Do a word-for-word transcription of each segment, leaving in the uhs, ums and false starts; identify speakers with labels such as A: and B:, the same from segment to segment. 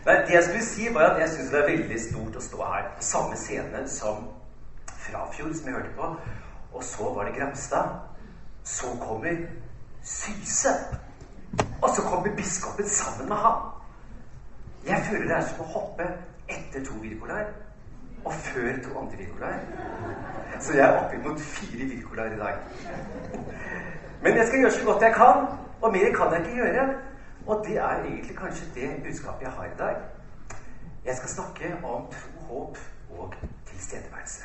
A: Nei, det jeg skulle si var at jeg synes det er veldig stort å stå her på samme scene som Frafjord, som jeg hørte på, og så var det Gramstad, så kommer Syse, og så kommer biskopen sammen med ham. Jeg føler det er som å hoppe etter to Wirkolar, og før to andre Wirkolar. Så jeg er oppe mot fire Wirkolar i dag. Men jeg skal gjøre så godt jeg kan, og mer kan jeg ikke gjøre. Og det er egentlig kanskje det budskapet jeg har i dag. Jeg skal snakke om tro, håp og tilstedeværelse.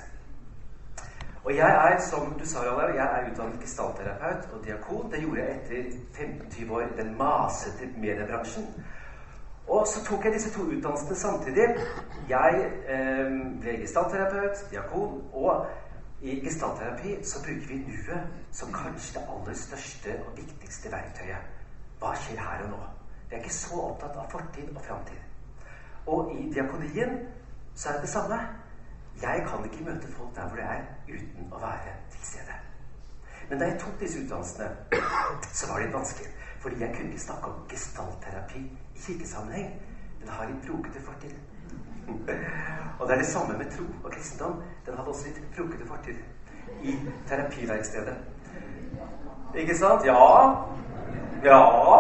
A: Og jeg er, som du sa, Rallar, jeg er utdannet gestaltterapeut og diakon. Det gjorde jeg etter femten til tyve år i den masete mediebransjen. Og så tok jeg disse to utdannelsene samtidig. Jeg eh, ble gestaltterapeut, diakon, og i gestaltterapi så bruker vi nuet som kanskje det aller største og viktigste verktøyet. Hva skjer her og nå? Vi er ikke så opptatt av fortid og fremtid. Og i diakonien så er det det samme. Jeg kan ikke møte folk der hvor det er uten å være til stede. Men da jeg tok disse utdannelsene, så var det vanskelig. Fordi jeg kunne ikke snakke om gestaltterapi i kirkesammenheng. Den har litt brokete fortid. Og det er det samme med tro og kristendom. Den hadde også litt brokete fortid i terapiverkstedet. Ikke sant? Ja. Ja.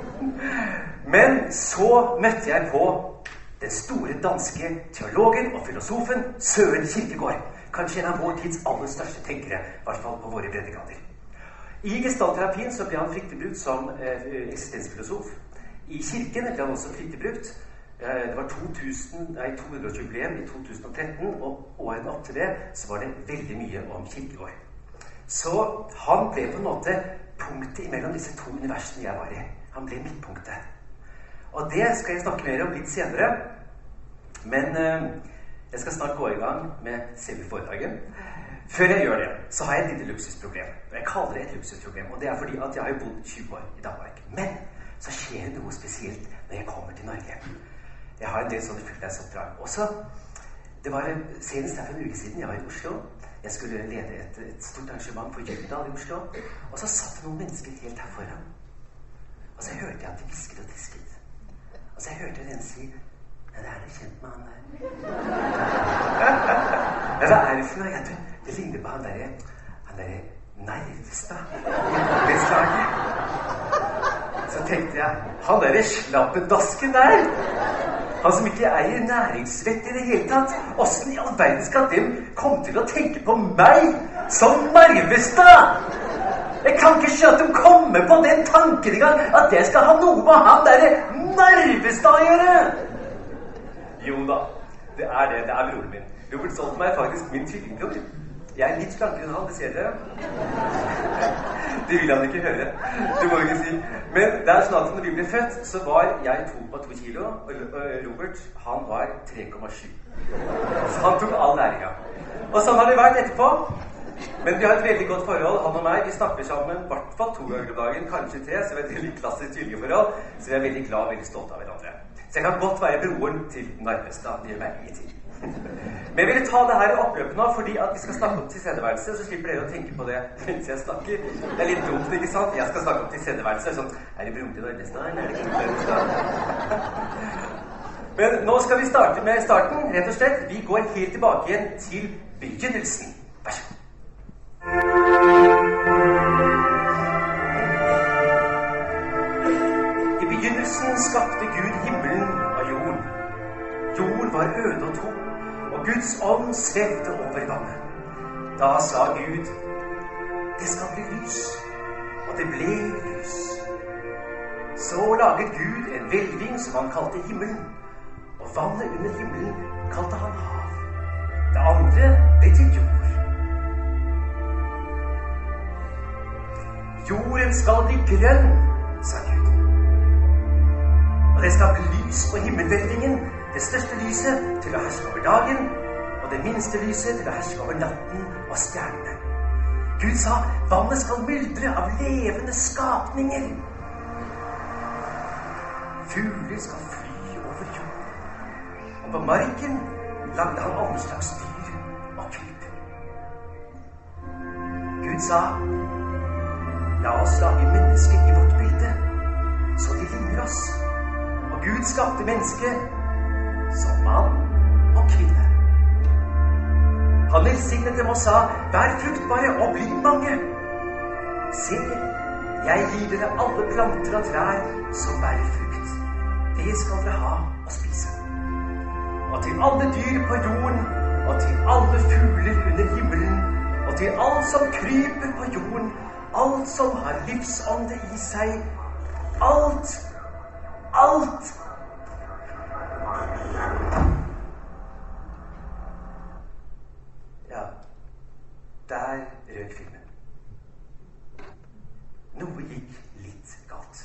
A: Men så møtte jeg på den store danske teologen og filosofen Søren Kierkegaard. Kanskje en av vår tids aller største tenkere, i hvert fall på våre breddegrader. I gestaltterapien så ble han flittig brukt som eh, eksistensfilosof. I kirken ble han også flittig brukt. Eh, det var to hundre års-jubileum i to tusen og tretten, og årene opp til det så var det veldig mye om Kierkegaard. Så han ble på en måte punktet mellom disse to universene jeg var i. Han ble midtpunktet. Og det skal jeg snakke mer om litt senere. Men eh, jeg skal snart gå i gang med selve foredraget. Før jeg gjør det, så har jeg et lite luksusproblem. Og jeg kaller det et luksusproblem, og det er fordi at jeg har bodd tjue år i Danmark. Men så skjer det noe spesielt når jeg kommer til Norge. Jeg har en del sånne fulltidsoppdrag. Også, det var senest her for en uke siden jeg var i Oslo. Jeg skulle lede et, et stort arrangement for Gyldendal i Oslo. Og så satt det noen mennesker helt her foran. Og så hørte jeg at de visket og disket. Og så hørte jeg den si, ja, det er det kjent med han der. Ja, hva er det for noe? Ja, du, det ligner på han der, han der Nervestad. Det slaget. Så tenkte jeg, han der slappedasken der, han som ikke eier næringsvett i det hele tatt, hvordan i all verden skal dem komme til å tenke på meg som Nervestad? Jeg kan ikke skjønne at de kommer på den tanken engang, at jeg skal ha noe med han der Nervestad å gjøre. Jo da, det er det, det er broren min. Robert Stoltenberg er faktisk min tvillingbror. Jeg er litt slankere enn han, det ser dere. Det vil han ikke høre, det må jeg ikke si. Men det er sånn at når vi ble født, så var jeg to på to kilo, og Robert, han var tre komma sju. Så han tok all læringa. Og sånn har det vært etterpå. Men vi har et veldig godt forhold, han og meg. Vi snakker sammen i hvert fall to ganger om dagen, kanskje tre, så vi har et veldig klassisk tvillingeforhold. Så vi er veldig glad og veldig stolte av hverandre. Så jeg kan godt være broren til Nervestad, det gjør meg ingenting. Men jeg ville ta det her i oppløpet nå, fordi at vi skal snakke om tilstedeværelse, så slipper dere å tenke på det mens jeg snakker. Det er litt dumt, ikke sant? Jeg skal snakke om tilstedeværelse, sånn, er det broren til Nervestad, eller er det ikke Nervestad? Men nå skal vi starte med starten, rett og slett. Vi går helt tilbake igjen til begynnelsen. Vær så god. I begynnelsen skapte Gud himmelen og jorden. Jorden var øde og tom, og Guds ånd svevde over vannet. Da sa Gud, det skal bli lys, og det ble lys. Så laget Gud en hvelving som han kalte himmelen, og vannet under himmelen kalte han hav. Det andre ble til jord. Jorden skal bli grønn, sa Gud. Og det skal bli lys på himmelhvelvingen, det største lyset til å herske over dagen, og det minste lyset til å herske over natten og stjernene. Gud sa, vannet skal myldre av levende skapninger. Fugler skal fly over jorden, og på marken lagde han alle slags dyr og kryp. Gud sa, la oss lage mennesker i vårt bilde, så de ligner oss. Og Gud skapte mennesket som mann og kvinne. Han velsignet dem og sa, vær fruktbare og bli mange. Se, jeg gir dere alle planter og trær som bærer frukt. Det skal dere ha å spise. Og til alle dyr på jorden, og til alle fugler under himmelen, og til alt som kryper på jorden, alt som har livsånde i seg, alt, alt. Ja, der røk filmen. Noe gikk litt galt.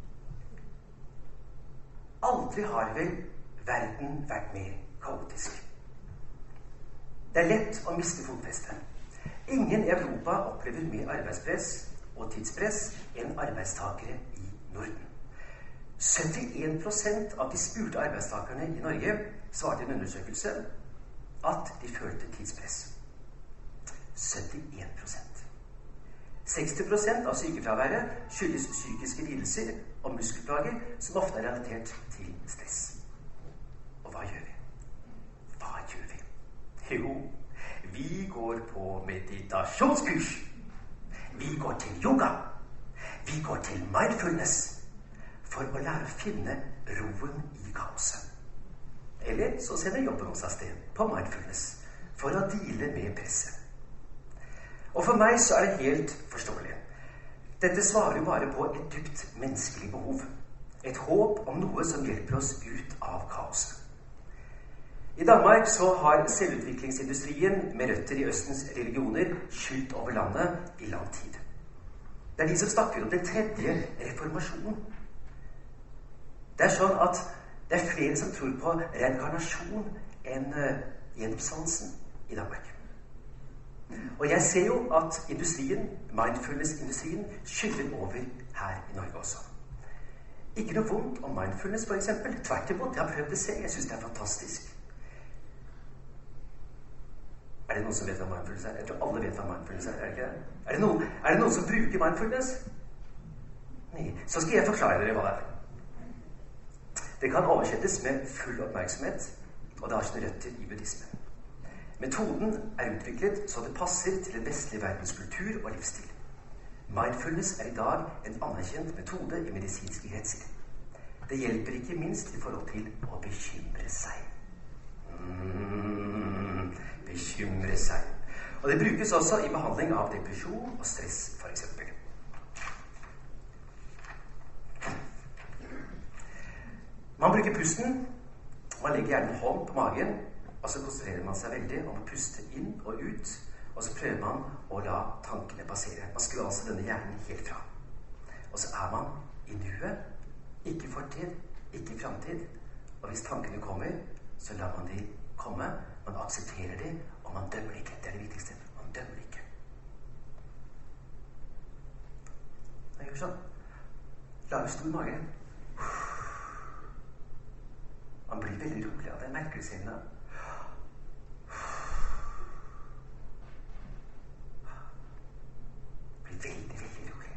A: Aldri har vel verden vært mer kaotisk. Det er lett å miste fotfestet. Ingen i Europa opplever mer arbeidspress og tidspress enn arbeidstakere i Norden. syttien prosent av de spurte arbeidstakerne i Norge svarte i en undersøkelse at de følte tidspress. syttien prosent. seksti prosent av sykefraværet skyldes psykiske lidelser og muskelplager som ofte er relatert til stress. Og hva gjør vi? Hva gjør vi? Jo, vi går på meditasjonskurs. Vi går til yoga. Vi går til mindfulness for å lære å finne roen i kaoset. Eller så sender jobben oss av sted på mindfulness for å deale med presset. Og for meg så er det helt forståelig. Dette svarer bare på et dypt menneskelig behov. Et håp om noe som hjelper oss ut av kaoset. I Danmark så har selvutviklingsindustrien med røtter i Østens religioner skylt over landet i lang tid. Det er de som snakker om den tredje reformasjonen. Det er sånn at det er flere som tror på reinkarnasjon enn uh, gjenoppstandelsen i Danmark. Og jeg ser jo at industrien, mindfulness-industrien, skyller over her i Norge også. Ikke noe vondt om mindfulness, for eksempel. Tvert imot, jeg har prøvd det selv. Jeg synes det er fantastisk. Er det noen som vet hva mindfulness er? Jeg tror alle vet hva mindfulness er, er det ikke det? Er det noen, er det noen som bruker mindfulness? Nei. Så skal jeg forklare dere hva det er. Det kan oversettes med full oppmerksomhet, og det har sine røtter i buddhismen. Metoden er utviklet så det passer til den vestlige verdens kultur og livsstil. Mindfulness er i dag en anerkjent metode i medisinske kretser. Det hjelper ikke minst i forhold til å bekymre seg. Mm, bekymre seg. Og det brukes også i behandling av depresjon og stress, for eksempel. Man bruker pusten. Man legger gjerne en hånd på magen, og så konsentrerer man seg veldig om å puste inn og ut, og så prøver man å la tankene passere. Man skrur altså denne hjernen helt fra. Og så er man i nuet, ikke fortid, ikke fremtid, og hvis tankene kommer, så lar man de komme, man aksepterer de, og man dømmer ikke. Det er det viktigste. Man dømmer ikke. Jeg gjør sånn. Lager stor mage. Man blir veldig rolig av det. Jeg merker det selv da. Blir veldig, veldig rolig.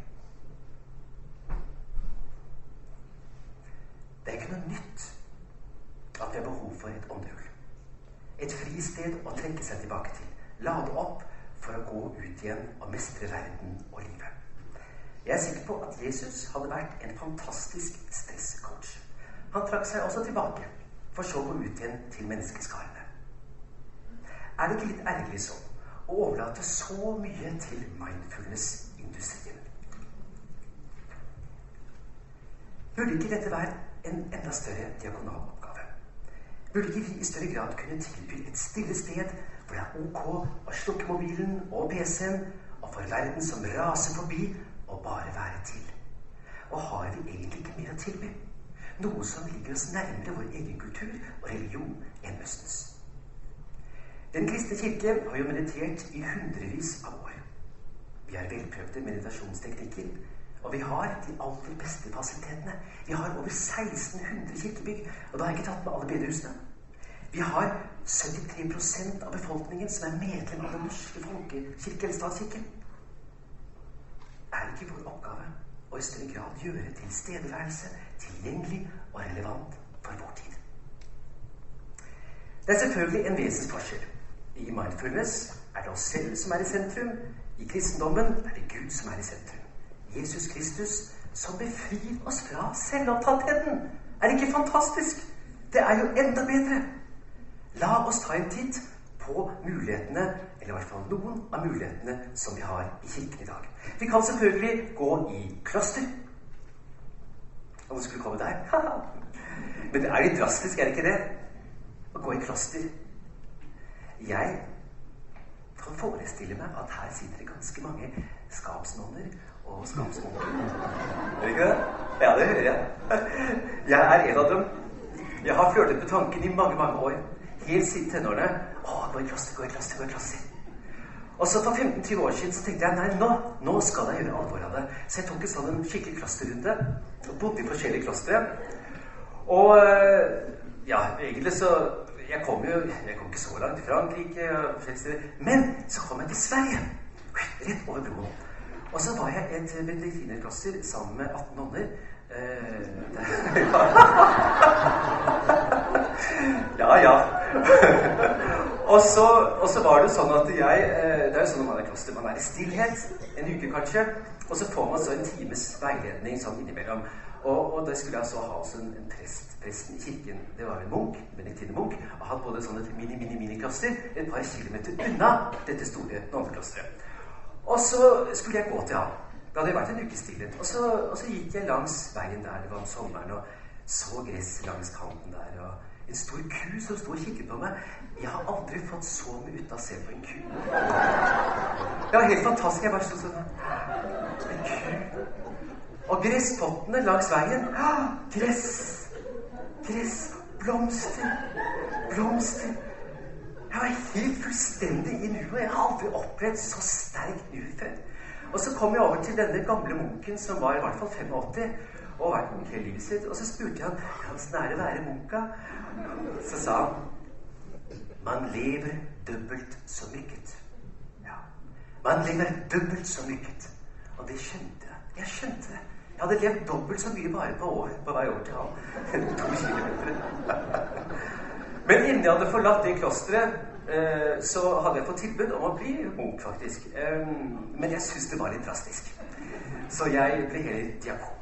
A: Det er ikke noe nytt at vi har behov for et åndehull. Et fristed å trekke seg tilbake til. Lade opp for å gå ut igjen og mestre verden og livet. Jeg er sikker på at Jesus hadde vært en fantastisk stresscoach. Han trakk seg også tilbake, for så å gå ut igjen til menneskeskarene. Er det ikke litt ærlig sånn å overlate så mye til mindfulness-industrien? Burde ikke dette være en enda større diakonaloppgave? Burde ikke vi i større grad kunne tilby et stille sted hvor det er ok å slukke mobilen og P C-en, og for verden som raser forbi, og bare være til? Og har vi egentlig ikke mer å tilby? Noe som ligger oss nærmere vår egen kultur og religion enn Østens. Den kristne kirke har jo meditert i hundrevis av år. Vi har velprøvde meditasjonsteknikker, og vi har de aller beste fasilitetene. Vi har over seksten hundre kirkebygg, og da har jeg ikke tatt med alle bedehusene. Vi har syttitre prosent av befolkningen som er medlem av den norske folkekirke eller statskirken. Er det ikke vår oppgave og i større grad gjøre tilstedeværelse tilgjengelig og relevant for vår tid? Det er selvfølgelig en vesensforskjell. I mindfulness er det oss selv som er i sentrum. I kristendommen er det Gud som er i sentrum. Jesus Kristus som befrir oss fra selvopptattheten. Er det ikke fantastisk? Det er jo enda bedre. La oss ta en titt på mulighetene, eller i hvert fall noen av mulighetene som vi har i kirken i dag. Vi kan selvfølgelig gå i kloster. Om vi skulle komme der. Men det er litt drastisk, er det ikke det? Å gå i kloster. Jeg kan forestille meg at her sitter det ganske mange skapsnonner og skapsmunker. Er det ikke det? Ja, det hører jeg. Jeg er en av dem. Jeg har flørtet med tanken i mange, mange år. Helt siden tenårene. Å, gå i kloster, gå i kloster, gå i kloster. Og så for femten til tyve år siden så tenkte jeg, nei, nå, nå skal jeg gjøre alvor av det. Så jeg tok en sånn en skikkelig klosterrunde, og bodde i forskjellige klostre. Og, ja, egentlig så, jeg kom jo, jeg kom ikke så langt til Frankrike, og forskjellige steder. Men så kom jeg til Sverige, rett over broen. Og så var jeg et benediktinerkloster sammen med atten nonner. Eh, ja, ja. og, så, og så var det sånn at jeg, det er jo sånn når man er i kloster, man er i stillhet, en uke kanskje, og så får man så en times veiledning sånn innimellom. Og, og det skulle jeg så ha også en, en prest, presten i kirken. Det var en munk, en benediktinermunk, og hadde både sånne mini, mini, mini-kloster et par kilometer unna dette store nonneklosteret. Og så skulle jeg gå til ham. Det hadde vært en uke stillhet. Og så, og så gikk jeg langs veien der, det var om sommeren, og så gress langs kanten der, og en stor ku som stod og kikket på meg. Jeg har aldri fått så mye ut av å se på en ku. Det var helt fantastisk. Jeg bare stod sånn. En ku. Og gresspottene langs veien. Ah, gress. Gress. Blomster. Blomster. Jeg var helt fullstendig i nuet. Jeg har aldri opplevd så sterkt nu før. Og så kom jeg over til denne gamle munken som var i hvert fall femogåtti og vært munk hele livet sitt. Og så spurte jeg han, hvordan er det å være munka? Så sa han, man lever dobbelt så mykket. Ja, man lever dobbelt så mykket. Og det skjønte jeg. Jeg skjønte det. Jeg hadde levd dobbelt så mye bare på, år, på vei over til ham. To kilometer. Men innen jeg hadde forlatt det klosteret, eh, så hadde jeg fått tilbud om å bli munk, faktisk. Eh, men jeg synes det var litt drastisk. Så jeg ble heller diakon.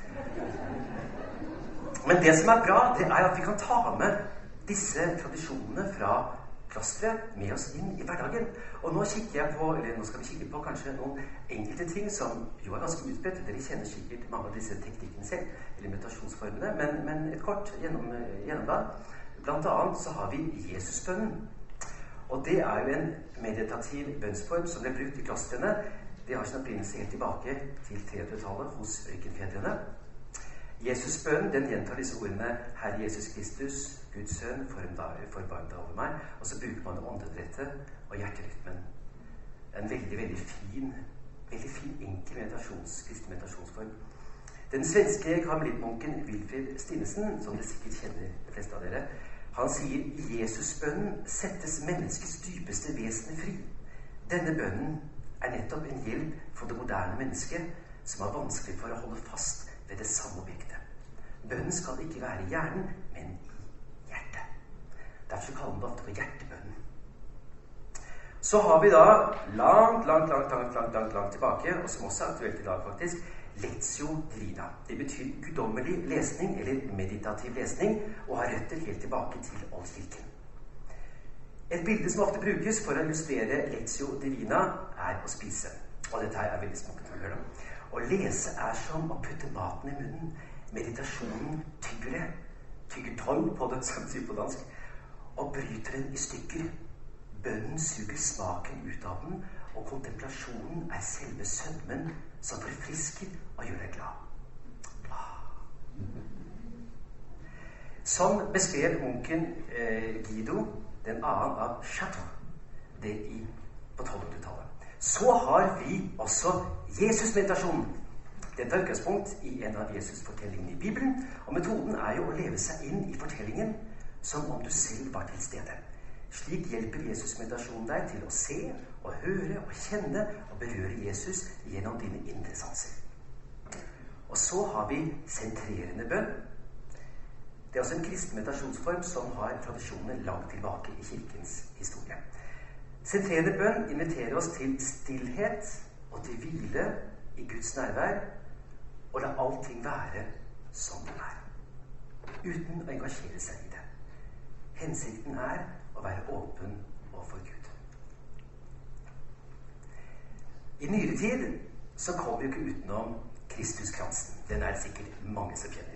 A: Men det som er bra, det er at vi kan ta med disse tradisjonene fra klosteret med oss inn i hverdagen. Og nå kikker jeg på, eller nå skal vi kikke på kanskje noen enkelte ting som jo er ganske utbredt. Dere kjenner sikkert mange av disse teknikkene selv, eller meditasjonsformene, men, men et kort gjennom, gjennomgang. Blant annet så har vi Jesusbønnen. Og det er jo en meditativ bønnsform som ble brukt i klostrene. Det har sin opprinnelse helt tilbake til trehundretallet hos ørkenfedrene. Jesusbønnen, den gjentar disse ordene: Herre Jesus Kristus, Guds sønn, forbarm deg over meg. Og så bruker man åndedrettet og hjerterytmen. En veldig, veldig fin, veldig fin, enkel meditations, kristen meditasjonsform. Den svenske karmelittmunken Wilfrid Stinesen, som dere sikkert kjenner de fleste av dere, han sier i Jesusbønnen settes menneskets dypeste vesen fri. Denne bønnen er nettopp en hjelp for det moderne mennesket som har vanskelig for å holde fast ved det samme objektet. Bønnen skal ikke være i hjernen, men i hjertet. Derfor kaller man det ofte for hjertebønnen. Så har vi da langt, langt, langt, langt, langt, langt, langt tilbake, og som også er aktuelt i dag faktisk, Lectio Divina. Det betyr guddommelig lesning, eller meditativ lesning, og har røtter helt tilbake til oldkirken. Et bilde som ofte brukes for å illustrere Lectio Divina, er å spise. Og dette her er veldig smått å høre. Å lese er som å putte maten i munnen. Meditasjonen tygger det. Tygger tolv på det, som sier på dansk. Og bryter den i stykker. Bønnen suger smaken ut av den, og kontemplasjonen er selve sødmen som forfrisker og gjør deg glad. Som beskrev munken eh, Guido, den annen av Chateau, det i, på tolvhundretallet. Så har vi også Jesus-meditasjonen. Den tar utgangspunkt i en av Jesus-fortellingene i Bibelen, og metoden er jo å leve seg inn i fortellingen som om du selv var til stede. Slik hjelper Jesus-meditasjonen deg til å se og høre og kjenne og berøre Jesus gjennom dine indre sanser. Og så har vi sentrerende bønn. Det er også en kristen meditasjonsform som har tradisjoner langt tilbake i kirkens historie. Sentrerende bønn inviterer oss til stillhet og til hvile i Guds nærvær, og la allting være som det er, uten å engasjere seg i det. Hensikten er å være åpen overfor Gud. I nyere tid så kommer vi jo ikke utenom Kristuskransen. Den er det sikkert mange som kjenner.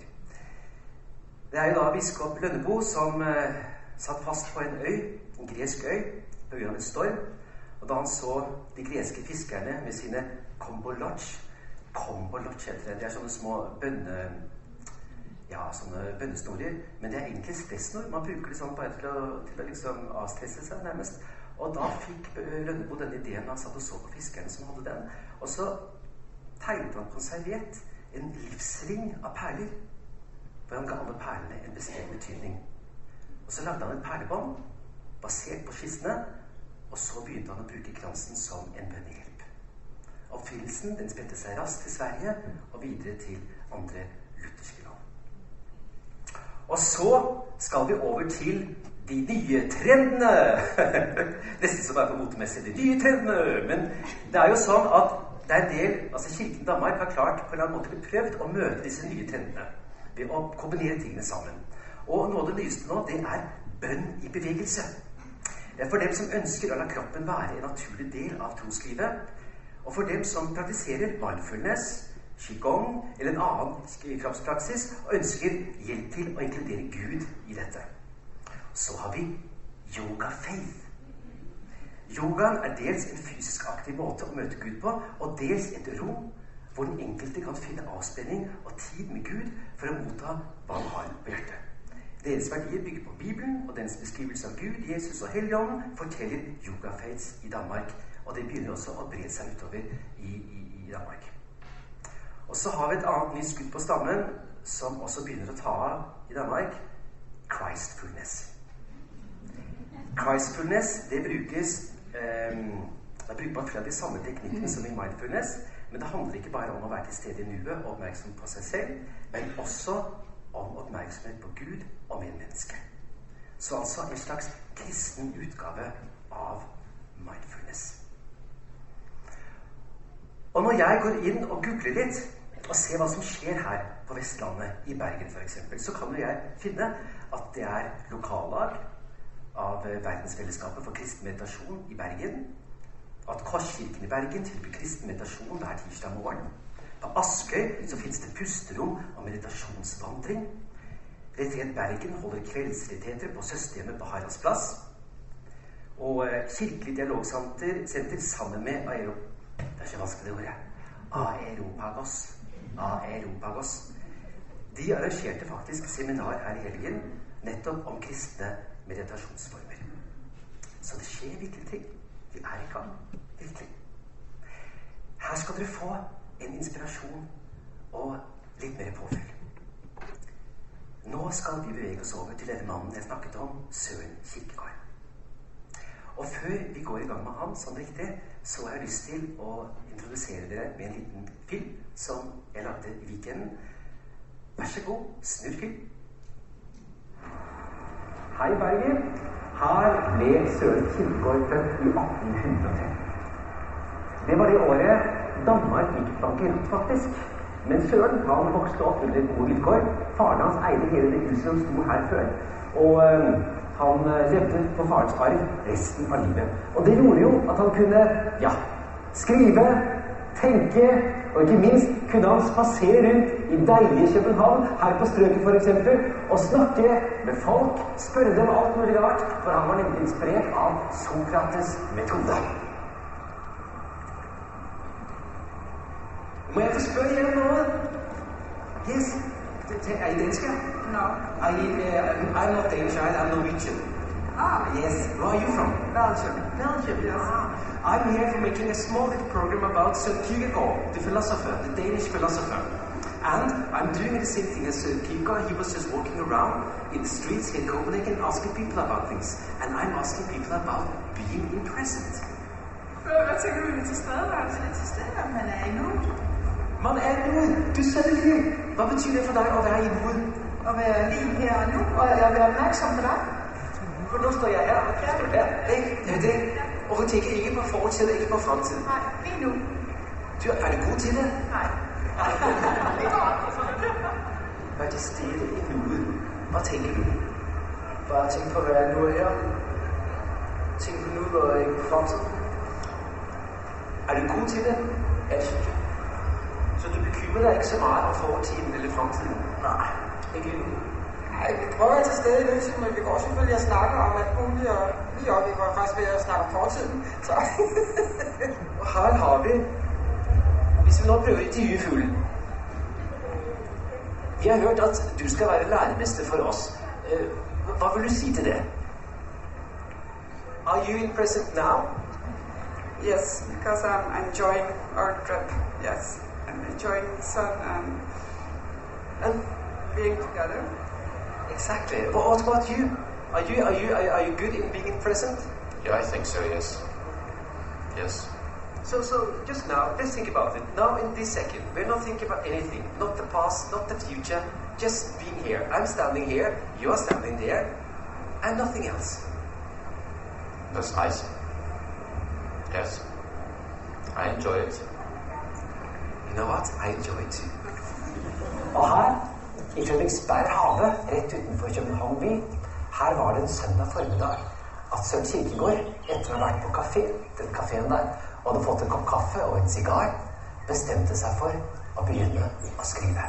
A: Det er jo da biskop Lønnebo som eh, satt fast på en øy, en gresk øy, på grunn av en storm. Og da han så de greske fiskerne med sine kombolotch, kombolotch heter det, det er sånne små bønne, ja, sånne bønnesnorer, men det er egentlig stressnor. Man bruker det sånn bare til å, til å liksom avstresse seg nærmest. Og da fikk Lønnebo denne ideen. Han satt og så på fiskerne som hadde den. Og så tegnet han på en serviett en livsring av perler, hvor han ga alle perlene en bestemt betydning. Og så lagde han et perlebånd basert på skissene, og så begynte han å bruke kransen som en bønnehjelp. Oppfyllelsen den spredte seg raskt til Sverige og videre til andre lutherske land. Og så skal vi over til de nye trendene. Nesten som er på motemessig, de nye trendene. Men det er jo sånn at det er en del, altså Kirken Danmark har klart på en eller annen måte prøvd å møte disse nye trendene ved å kombinere tingene sammen. Og noe av det nyeste nå, det er bønn i bevegelse. For dem som ønsker å la kroppen være en naturlig del av troslivet, og for dem som praktiserer mindfulness, qigong eller en annen kroppspraksis, og ønsker hjelp til å inkludere Gud i dette. Så har vi yoga faith. Yogaen er dels en fysisk aktiv måte å møte Gud på, og dels et rom hvor den enkelte kan finne avspenning og tid med Gud for å motta hva han har på hjertet. Deres verdier bygger på Bibelen, og dens beskrivelse av Gud, Jesus og Helligånden forteller yoga faiths i Danmark, og det begynner også å bre seg utover i, i, i Danmark. Og så har vi et annet nytt skudd på stammen som også begynner å ta av i Danmark: Christfulness. Christfulness, det brukes um, da bruker man flere av de samme teknikkene som i mindfulness, men det handler ikke bare om å være til stede i nuet og oppmerksom på seg selv, men også om oppmerksomhet på Gud og medmennesket. Så altså en slags kristen utgave av mindfulness. Og når jeg går inn og googler litt og ser hva som skjer her på Vestlandet, i Bergen for eksempel, så kan jo jeg finne at det er lokallag av Verdensfellesskapet for kristen meditasjon i Bergen, at Korskirken i Bergen tilbyr kristen meditasjon hver tirsdag morgen. På Askøy så finnes det pusterom og meditasjonsvandring. Retreat Bergen holder kveldsretreter på søsterhjemmet på Haraldsplass. Og Kirkelig dialogsenter senter sammen med Aero... Det er ikke vanskelig det ordet. Aeropagos. Aeropagos. De arrangerte faktisk seminar her i helgen nettopp om kristne meditasjonsformer. Så det skjer virkelig ting. Vi er i gang. Virkelig. Her skal dere få en inspirasjon og litt mer påfyll. Nå skal vi bevege oss over til denne mannen jeg snakket om, Søren Kierkegaard. Og før vi går i gang med ham sånn riktig, så har jeg lyst til å introdusere dere med en liten film som jeg lagde i weekenden. Vær så god, snurr film. Hei Bergen. Her ble Søren Kierkegaard født i atten hundre og tre. Det var det året Danmark gikk bankerott faktisk. Men Søren, han vokste opp under gode vilkår. Faren hans eide hele det huset som sto her før. Og øh, han levde på farens arv resten av livet. Og det gjorde jo at han kunne, ja, skrive, tenke, og ikke minst kunne han spasere rundt i deilige København, her på strøket for eksempel, og snakke med folk, spørre dem alt mulig rart, for han var nemlig inspirert av Sokrates metode. Må jeg få spørre igjen nå? Yes. Er I dansker?
B: No.
A: I, uh, I'm not Danish, I'm Norwegian.
B: Ah.
A: Yes. Where are you from?
B: Belgium.
A: Belgium, yes. Ah. I'm here for making a small little program about Søren Kierkegaard, the philosopher, the Danish philosopher. And I'm doing the same thing as Søren Kierkegaard. He was just walking around in the streets here in Copenhagen asking people about things. And I'm asking people about being in present.
B: Hvad tænker du med til stedeværelse? Til stede, om man er i nuet?
A: Man er i nuet. Du sa det lige. Hvad betyder det for dig at være i nuet?
B: at være lige her og nu, og jeg være opmærksom på dig.
A: For nu står jeg her, ja, ikke? Det er det. Og hun tænker ikke på fortiden, ikke på fremtiden.
B: Nej, lige nu.
A: Du, er du god til det?
B: Nej.
A: Vær til stede i nuet. Hvad tænker du?
C: Bare tænk på, hvad jeg nu er her. Tænk på nu, og ikke på fremtiden.
A: Er du god til det?
C: Ja, det synes jeg.
A: Så du bekymrer dig ikke så meget om fortiden eller fremtiden?
C: Nej, ikke lige nu.
B: Nej, vi prøver at til stede i løsning, men vi går selvfølgelig at snakke om alt muligt, og lige op, vi går faktisk ved at snakke om fortiden. Så.
A: Og her har vi, hvis vi nå prøver å intervjue fuglen. Vi har hørt at du skal være læremester for oss. Hva vil du si til det? Are you in present now?
B: Yes, because I'm enjoying our trip. Yes, I'm enjoying the sun and, and being together.
A: Exactly. What about you? Are you are you are you good in being in present?
D: Yeah, I think so. Yes. Yes.
A: So so just now, let's think about it. Now in this second, we're not thinking about anything. Not the past, not the future. Just being here. I'm standing here. You are standing there, and nothing else.
D: That's nice. Yes. I enjoy it.
A: You know what? I enjoy it too. Og her, i Fredriksberg Have, rett utenfor København by, her var det en søndag formiddag at Søren Kierkegaard, etter å ha vært på kafé, den kaféen der, og hadde fått en kopp kaffe og en sigar, bestemte seg for å begynne å skrive.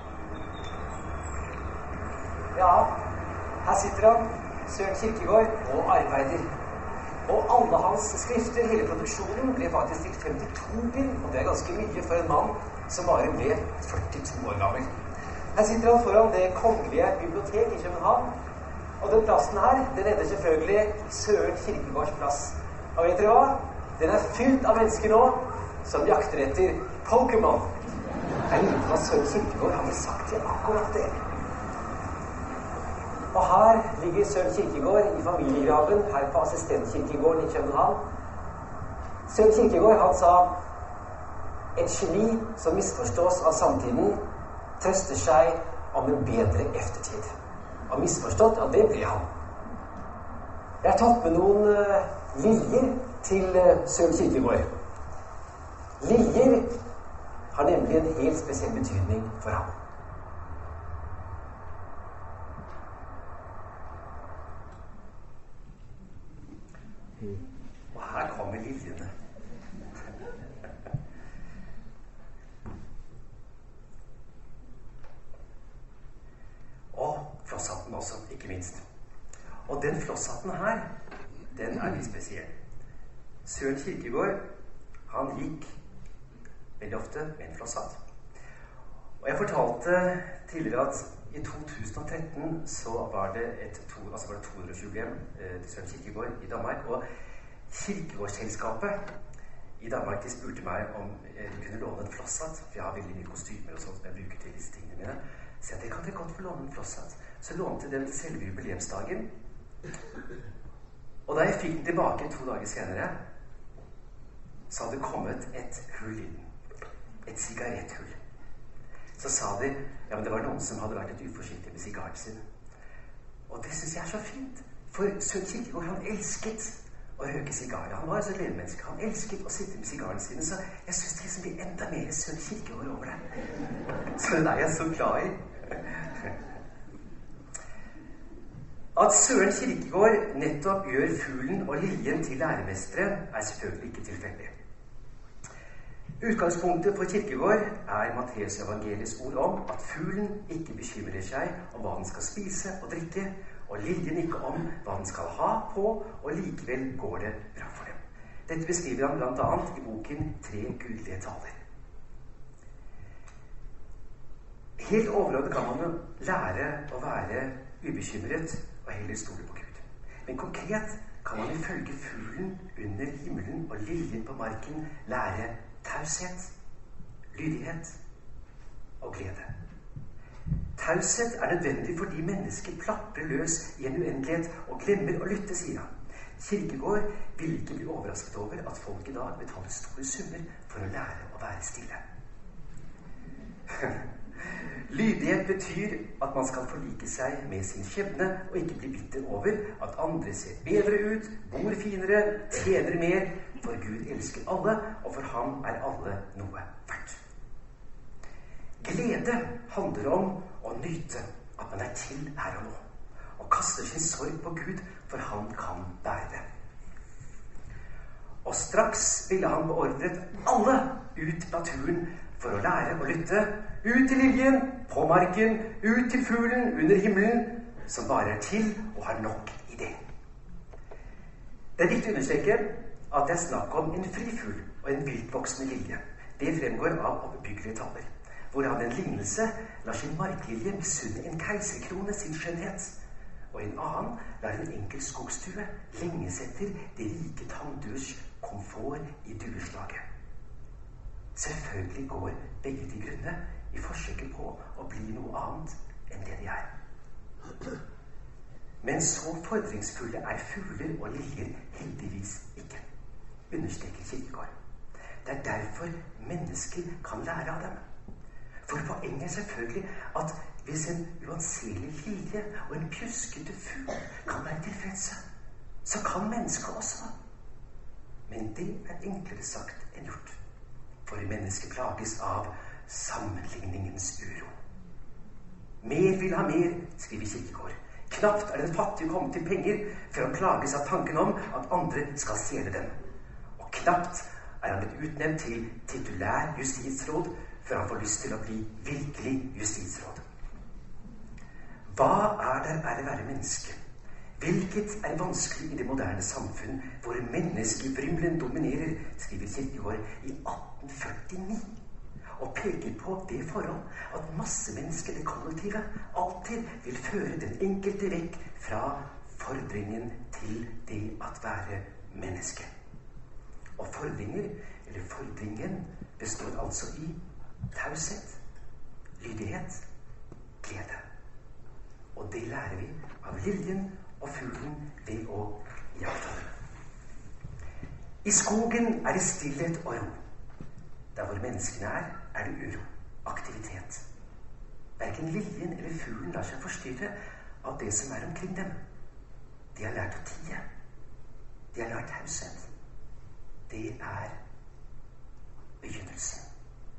A: Ja, her sitter han, Søren Kierkegaard, og arbeider. Og alle hans skrifter, hele produksjonen, ble faktisk til femtito bind, og det er ganske mye for en mann som bare ble førtito år gammel. Her sitter han foran det kongelige bibliotek i København, og den plassen her, den ender selvfølgelig Søren Kierkegaards plass. Og vet dere hva? Den er fylt av mennesker nå, som jakter etter Pokémon. Jeg lurer på at Søren Kierkegaard hadde sagt til akkurat det. Og her ligger Søren Kierkegaard i familiegraven her på assistentkirkegården i København. Søren Kierkegaard, han sa, et geni som misforstås av samtiden, trøster seg om en bedre eftertid. Og misforstått, ja, det ble han. Jeg har tatt med noen uh, liljer til uh, Søren Kierkegaard. Liljer har nemlig en helt spesiell betydning for ham. Og her kommer liljene. Og flosshatten også, ikke minst. Og den flosshatten her, den er litt spesiell. Søren Kierkegaard, han gikk veldig ofte med en flosshatt. Og jeg fortalte tidligere at i to tusen og tretten så var det et to, altså var det to hundre års-jubileum eh, til Søren Kierkegaard i Danmark, og Kierkegaard-selskapet i Danmark, de spurte meg om jeg kunne låne en flosshatt, for jeg har veldig mye kostymer og sånt som jeg bruker til disse tingene mine. Så jeg, det kan dere godt få låne en flosshatt. Så lånte jeg den til selve jubileumsdagen. Og da jeg fikk den tilbake to dager senere, så hadde det kommet et hull i den. Et sigaretthull. Så sa de, ja, men det var noen som hadde vært litt uforsiktig med sigaren sin. Og det synes jeg er så fint. For Søren Kierkegaard, han elsket å røke sigarer. Han var altså et levemenneske. Han elsket å sitte med sigaren sine, så jeg synes det liksom blir enda mer Søren Kierkegaard over det. Så den er jeg så glad i. At Søren Kierkegaard nettopp gjør fuglen og liljen til læremestere, er selvfølgelig ikke tilfeldig. Utgangspunktet for Kierkegaard er Matteus evangeliets ord om at fuglen ikke bekymrer seg om hva den skal spise og drikke, og liljen ikke om hva den skal ha på, og likevel går det bra for dem. Dette beskriver han blant annet i boken Tre gudlige taler. Helt overordnet kan man jo lære å være ubekymret og heller stole på Gud. Men konkret kan man ifølge fuglen under himmelen og liljen på marken lære taushet, lydighet og glede. Taushet er nødvendig fordi mennesker plapper løs i en uendelighet og glemmer å lytte, sier han. Kierkegaard vil ikke bli overrasket over at folk i dag betaler store summer for å lære å være stille. Lydighet betyr at man skal forlike seg med sin skjebne og ikke bli bitter over at andre ser bedre ut, bor finere, tjener mer, for Gud elsker alle, og for ham er alle noe verdt. Glede handler om å nyte at man er til her og nå, og kaster sin sorg på Gud, for han kan bære det. Og straks ville han beordret alle ut i naturen for å lære å lytte, ut til liljen, på marken, ut til fuglen under himmelen, som bare er til og har nok i det. Det er viktig å understreke at det er snakk om en frifugl og en viltvoksende lilje. Det fremgår av oppbyggelige taler, hvor han en lignelse lar sin marklilje misunne en keiserkrone sin skjønnhet, og en annen lar en enkel skogstue lenges etter det rike tanndurs komfort i dueslaget. Selvfølgelig går begge de grunne i forsøket på å bli noe annet enn det de er. Men så fordringsfulle er fugler og liljer heldigvis ikke, understreker Kierkegaard. Det er derfor mennesker kan lære av dem. For poenget er selvfølgelig at hvis en uanselig lilje og en pjuskete fugl kan være tilfredse, så kan mennesker også. Men det er enklere sagt enn gjort. For mennesket plages av sammenligningens uro. Mer vil ha mer, skriver Kierkegaard. Knapt er den fattige kommet til penger, før han plages av tanken om at andre skal stjele dem. Og knapt er han blitt utnevnt til titulær justitsråd, før han får lyst til å bli virkelig justitsråd. Hva er det er å være menneske? Hvilket er vanskelig i det moderne samfunn, hvor menneskevrimlen dominerer, skriver Kierkegaard i atten førtini, og peker på det forhold at massemennesket, det kollektive, alltid vil føre den enkelte vekk fra fordringen til det at være menneske. Og fordringer, eller fordringen, består altså i taushet, lydighet, glede. Og det lærer vi av liljen og fuglen ved å jakte dem. I skogen er det stillhet og ro. Der hvor menneskene er, er det uro, aktivitet. Hverken liljen eller fuglen lar seg forstyrre av det som er omkring dem. De har lært å tie. De har lært taushet. Det er begynnelsen.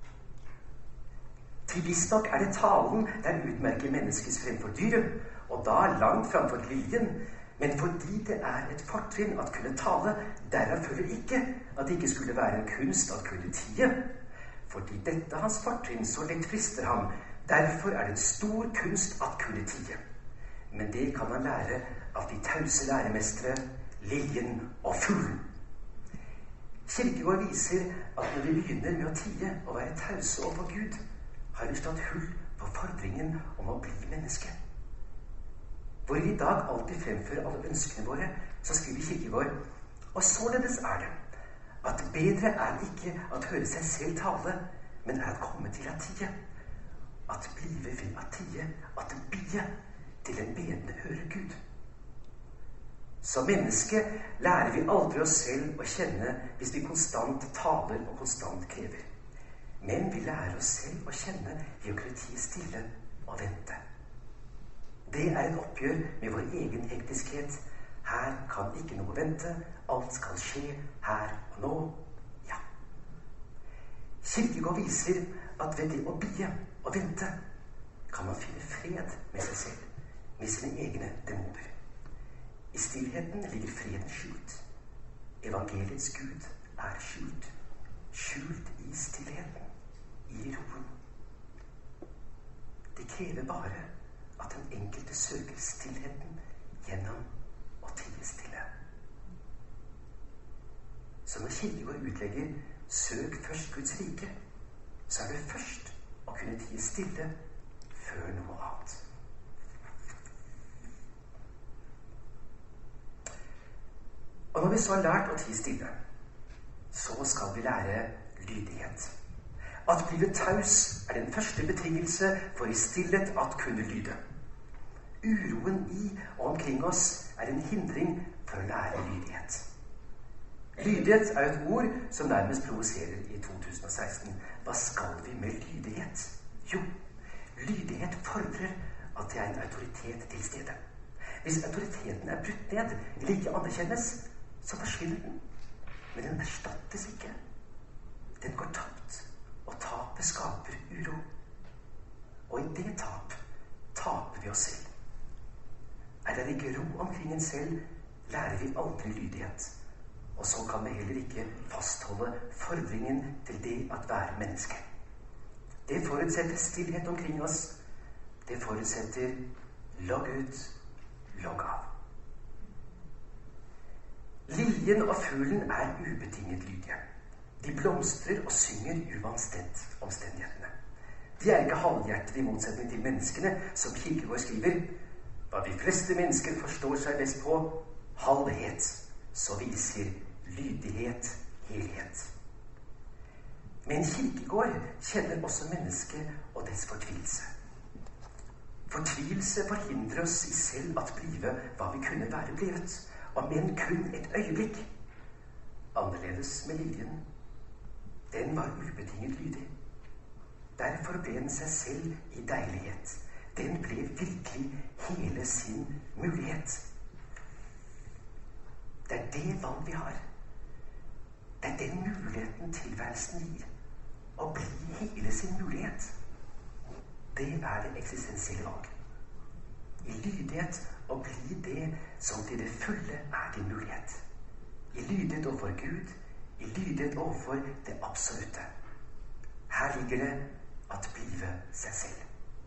A: Til visstnok er det talen der utmerker menneskets fremfor dyret, og da langt framfor liljen, men fordi det er et fortrinn at kunne tale, derav følger ikke at det ikke skulle være en kunst at kunne tie. Fordi dette hans fortrinn så lett frister ham, derfor er det en stor kunst at kunne tie. Men det kan man lære av de tause læremestere, liljen og fuglen. Kierkegaard viser at når vi begynner med å tie og være tause overfor Gud, har vi slått hull på fordringen om å bli menneske. Hvor vi i dag alltid fremfører alle ønskene våre, så skriver Kierkegaard, og således er det, at bedre er ikke at høre seg selv tale, men er at komme til at tie. At blive vil at tie, at bie til en bedende hører Gud. Som menneske lærer vi aldri oss selv å kjenne hvis vi konstant taler og konstant krever. Men vi lærer oss selv å kjenne ved å kunne tie stille og vente. Det er et oppgjør med vår egen hektiskhet. Her kan ikke noe vente. Alt skal skje her og nå. Ja. Kierkegaard viser at ved det å bie og vente kan man finne fred med seg selv, med sine egne demoner. I stillheten ligger freden skjult. Evangeliets Gud er skjult. Skjult i stillheten, i roen. Det krever bare at den enkelte søker stillheten gjennom å tie stille. Så når Kierkegaard utlegger «søk først Guds rike», så er det først å kunne tie stille før noe annet. Og når vi så har lært å tie stille, så skal vi lære lydighet. At blive taus er den første betingelse for i stillhet at kunne lyde. Uroen i og omkring oss er en hindring for å lære lydighet. Lydighet er et ord som nærmest provoserer i to tusen og seksten. Hva skal vi med lydighet? Jo, Lydighet fordrer at det er en autoritet til stede. Hvis autoriteten er brutt ned eller ikke anerkjennes, så forsvinner den. Men den erstattes ikke. Den går tapt, og tapet skaper uro. Og i det tap taper vi oss selv. Er det ikke ro omkring en selv, lærer vi aldri lydighet. Og så kan vi heller ikke fastholde fordringen til det at være menneske. Det forutsetter stillhet omkring oss. Det forutsetter logg ut, logg av. Liljen og fuglen er ubetinget lydige. De blomstrer og synger uansett omstendighetene. De er ikke halvhjertet i motsetning til menneskene, som Kierkegaard skriver. Hva de fleste mennesker forstår seg best på, halvhet, så viser lydighet helhet. Men Kierkegaard kjenner også mennesket og dets fortvilelse. Fortvilelse forhindrer oss i selv at blive hva vi kunne være blevet, om enn kun et øyeblikk. Annerledes med liljen. Den var ubetinget lydig. Derfor ble den seg selv i deilighet. Den ble virkelig hele sin mulighet. Det er det valg vi har. Det er den muligheten tilværelsen gir. Å bli hele sin mulighet. Det er det eksistensielle valg. I lydighet å bli det som til det fulle er din mulighet. I lydighet overfor Gud, i lydighet overfor det absolutte. Her ligger det at blive seg selv.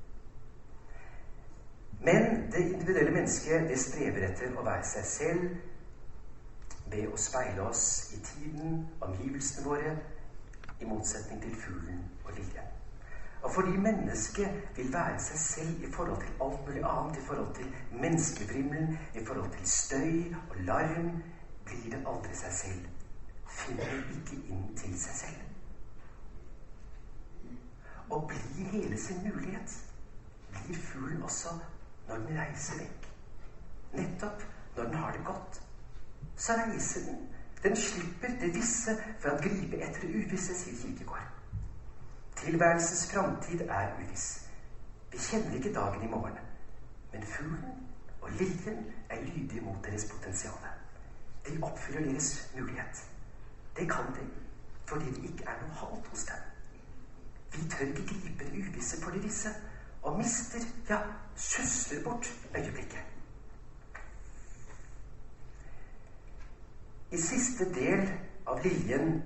A: Men det individuelle mennesket, det strever etter å være seg selv ved å speile oss i tiden, omgivelsene våre, i motsetning til fuglen og liljen. Og fordi mennesket vil være seg selv i forhold til alt mulig annet, i forhold til menneskevrimmelen, i forhold til støy og larm, blir det aldri seg selv. Finner ikke inn til seg selv. Å bli hele sin mulighet blir fuglen også når den reiser vekk. Nettopp når den har det godt, så reiser den. Den slipper det visse for å gripe etter det uvisse, sier Kierkegaard. Tilværelsens framtid er uviss. Vi kjenner ikke dagen i morgen. Men fuglen og liljen er lydige mot deres potensiale. De oppfyller deres mulighet. Det kan de, fordi det ikke er noe halt hos dem. Vi tør ikke gripe det uvisse for det visse, og mister, ja, sysler bort øyeblikket. I siste del av liljen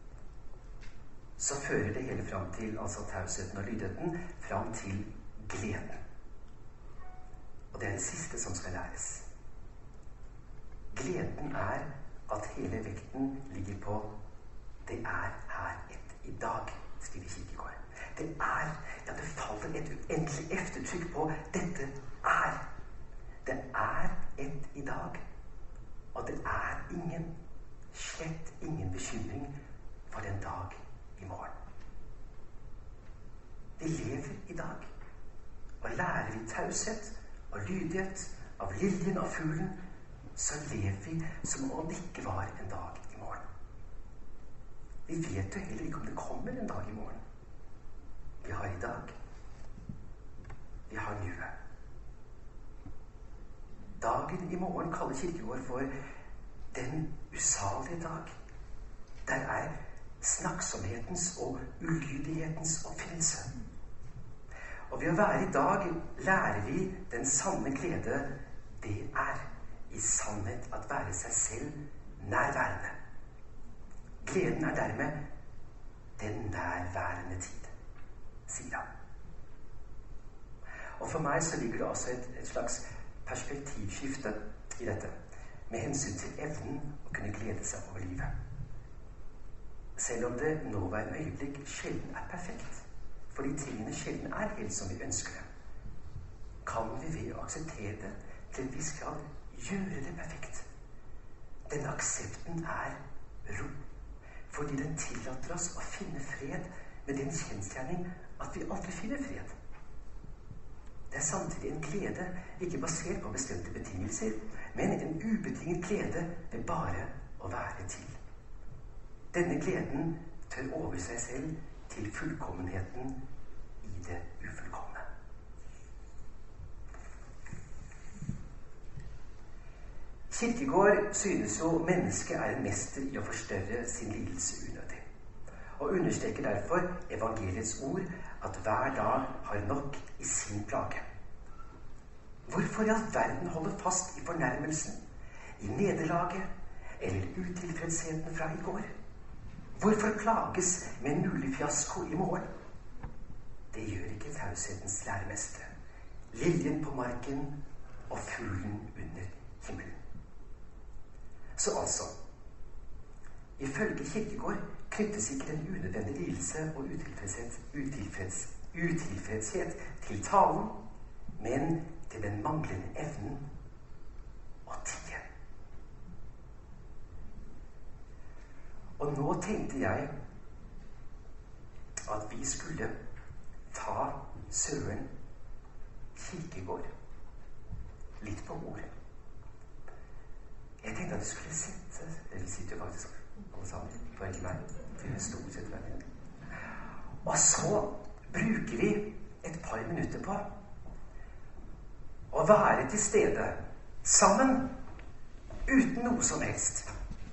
A: så fører det hele fram til, altså tausheten og lydigheten, fram til gleden. Og det er det siste som skal læres. Gleden er at hele vekten ligger på det er her et i dag, skriver Kierkegaard. Det er, ja det faller et uendelig eftertrykk på dette er. Det er et i dag, og det er ingen, slett ingen bekymring for den dag i morgen. Vi lever i dag, og lærer vi taushet og lydighet av liljen og fuglen, så lever vi som om det ikke var en dag i morgen. Vi vet jo heller ikke om det kommer en dag i morgen. Vi har i dag. Vi har nuet. Dagen i morgen kaller Kierkegaard for den usalige dag. Der er snakksomhetens og ulydighetens oppfinnelse. Og ved å være i dag lærer vi den sanne glede det er i sannhet at være seg selv nærværende. Gleden er dermed den nærværende tid, sier han. Og for meg så ligger det også et, et slags perspektivskifte i dette, med hensyn til evnen å kunne glede seg over livet. Selv om det nåværende øyeblikk sjelden er perfekt, fordi tingene sjelden er helt som vi ønsker det, kan vi ved å akseptere det til en viss grad gjøre det perfekt. Denne aksepten er ro, fordi den tillater oss å finne fred med den kjensgjerning at vi aldri finner fred. Det er samtidig en glede, ikke basert på bestemte betingelser, men en ubetinget glede ved bare å være til. Denne gleden tør over seg selv til fullkommenheten i det ufullkomne. Kierkegaard synes jo mennesket er en mester i å forstørre sin lidelse unødig, og understreker derfor evangeliets ord at hver dag har nok i sin plage. Hvorfor i all verden holde fast i fornærmelsen, i nederlaget eller utilfredsheten fra i går? Hvorfor plages med en mulig fiasko i morgen? Det gjør ikke taushetens læremestere, liljen på marken og fuglen under himmelen. Så altså, ifølge Kierkegaard knyttes ikke den unødvendige lidelse og utilfredshet, utilfreds, utilfredshet til talen, men til den manglende evnen å tie. Og nå tenkte jeg at vi skulle ta Søren Kierkegaard litt på ordet. Jeg tenkte at vi skulle sitte, eller vi sitter jo faktisk alle sammen, for ikke meg, til en stor sett hver. Og så bruker vi et par minutter på å være til stede sammen, uten noe som helst.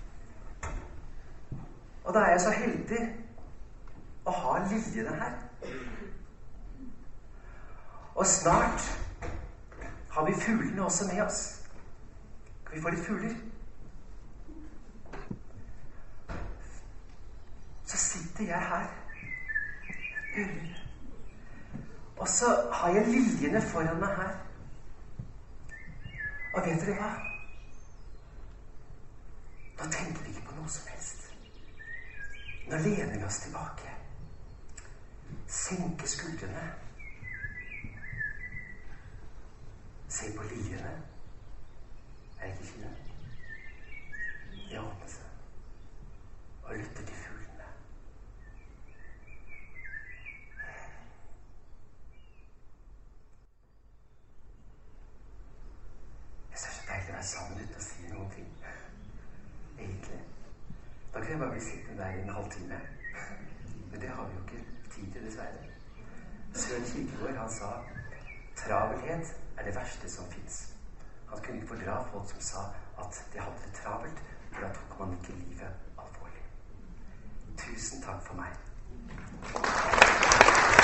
A: Og da er jeg så heldig å ha liljene her. Og snart har vi fuglene også med oss. Kan vi få litt fugler? Så sitter jeg her. Og så har jeg liljene foran meg her. Og vet dere hva? Nå tenker vi ikke på noe som helst. Nå lener vi oss tilbake. Senker skuldrene. Se på liljene. Er det ikke fine? De åpner seg. Og lytter til fuglene. Jeg synes det er så deilig å være sammen uten å si noen ting. Egentlig. Da kan jeg bare bli sittende der i en halvtime. Men det har vi jo ikke tid til, dessverre. Søren Kierkegaard, han sa travelhet er det verste som finnes. Han kunne ikke fordra folk som sa at de hadde det travelt, for da tok man ikke livet alvorlig. Tusen takk for meg.